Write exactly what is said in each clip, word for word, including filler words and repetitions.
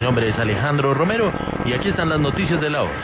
Mi nombre es Alejandro Romero y aquí están las noticias de la hora.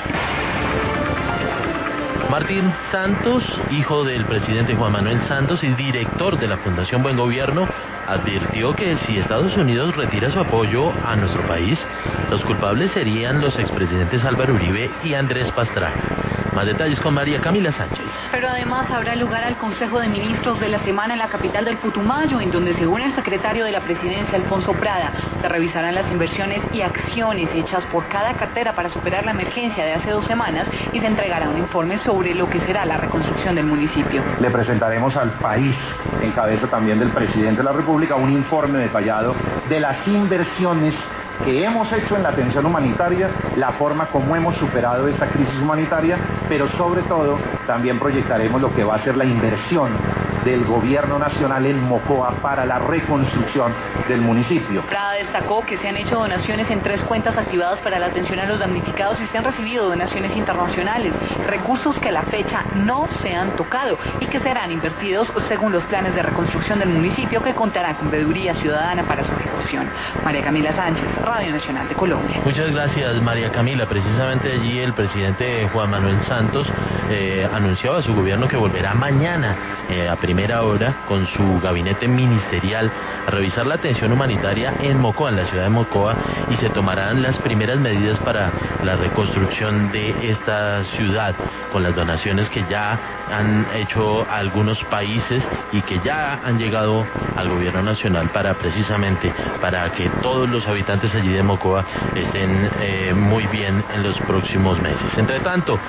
Martín Santos, hijo del presidente Juan Manuel Santos y director de la Fundación Buen Gobierno, advirtió que si Estados Unidos retira su apoyo a nuestro país, los culpables serían los expresidentes Álvaro Uribe y Andrés Pastrana. Más detalles con María Camila Sánchez. Pero además habrá lugar al Consejo de Ministros de la semana en la capital del Putumayo, en donde, según el secretario de la Presidencia, Alfonso Prada, se revisarán las inversiones y acciones hechas por cada cartera para superar la emergencia de hace dos semanas y se entregará un informe sobre lo que será la reconstrucción del municipio. Le presentaremos al país, en cabeza también del presidente de la República, un informe detallado de las inversiones que hemos hecho en la atención humanitaria, la forma como hemos superado esta crisis humanitaria, pero sobre todo también proyectaremos lo que va a ser la inversión del gobierno nacional en Mocoa para la reconstrucción del municipio. Prada destacó que se han hecho donaciones en tres cuentas activadas para la atención a los damnificados y se han recibido donaciones internacionales, recursos que a la fecha no se han tocado y que serán invertidos según los planes de reconstrucción del municipio, que contarán con veeduría ciudadana para su ejecución. María Camila Sánchez, Radio Nacional de Colombia. Muchas gracias, María Camila. Precisamente allí el presidente Juan Manuel Santos eh, anunciaba a su gobierno que volverá mañana eh, a primera hora con su gabinete ministerial a revisar la atención humanitaria en Mocoa, en la ciudad de Mocoa, y se tomarán las primeras medidas para la reconstrucción de esta ciudad con las donaciones que ya han hecho algunos países y que ya han llegado al gobierno nacional para precisamente para que todos los habitantes allí de Mocoa estén eh, muy bien en los próximos meses. Entre tanto,